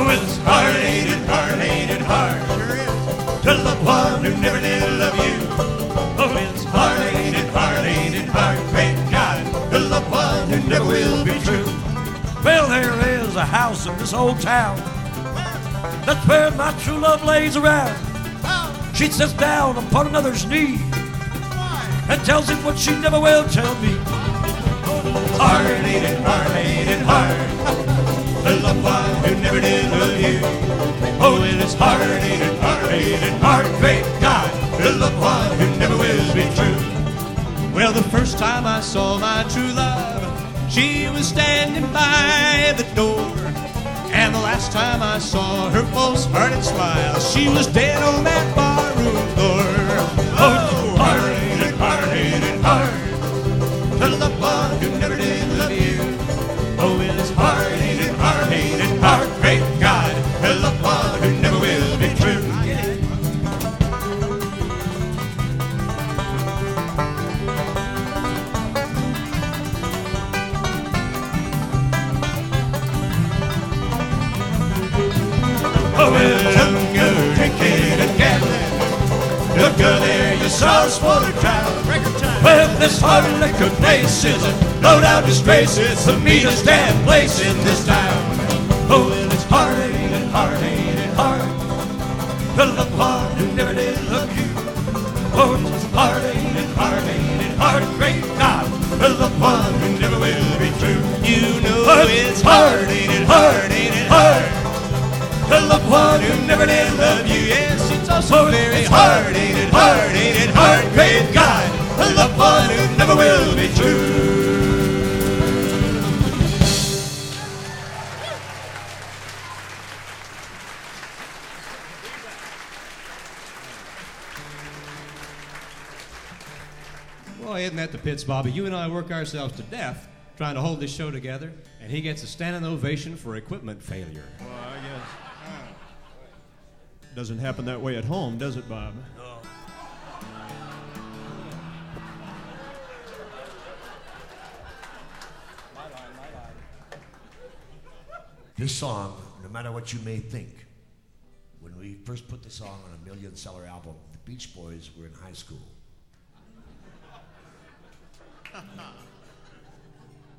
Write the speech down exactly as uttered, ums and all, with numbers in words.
Oh, it's hard, ain't it hard, ain't it hard? Sure is. To love one who never did love you. Oh, it's hard, ain't it hard, ain't it hard? Great God, to love one who never will be true. Well, there is a house in this old town. That's where my true love lays around. She sits down upon another's knee and tells him what she never will tell me. Hard, ain't it hard, ain't it hard? To love one who never did love you. Oh, it is hard, ain't it hard, ain't it hard? Great God, to love one who never will be true. Well, the first time I saw my true love, she was standing by the door. And the last time I saw her false-hearted smile, she was dead on that barroom floor. Oh, hard, ain't it hard, ain't it hard? To love one who never did love you. Oh, it is hard, ain't it hard, ain't it hard? Great God, to love one who never will be true. Oh, well, look good, drinking and gambling. Look good there, you sauce for the crowd. Well, this hard liquor place is a low-down disgrace. It's the meanest damn place in this town. Oh, well, it's hard, ain't it hard, ain't it hard? To love one who never did love you. Oh, it's hard, ain't it hard, ain't it hard? Great God, to love one who never will be true. You know Oh, it's hard, ain't it hard, ain't it hard? To love one who never did love you. Yes, it's also Oh, very it's hard, hard, ain't it hard, ain't it hard? Great God, to love one who never will be true. Boy, isn't that the pits, Bobby? You and I work ourselves to death trying to hold this show together, and he gets a standing ovation for equipment failure. Well, I guess. Doesn't happen that way at home, does it, Bob? No. This song, no matter what you may think, when we first put the song on a million seller album, the Beach Boys were in high school.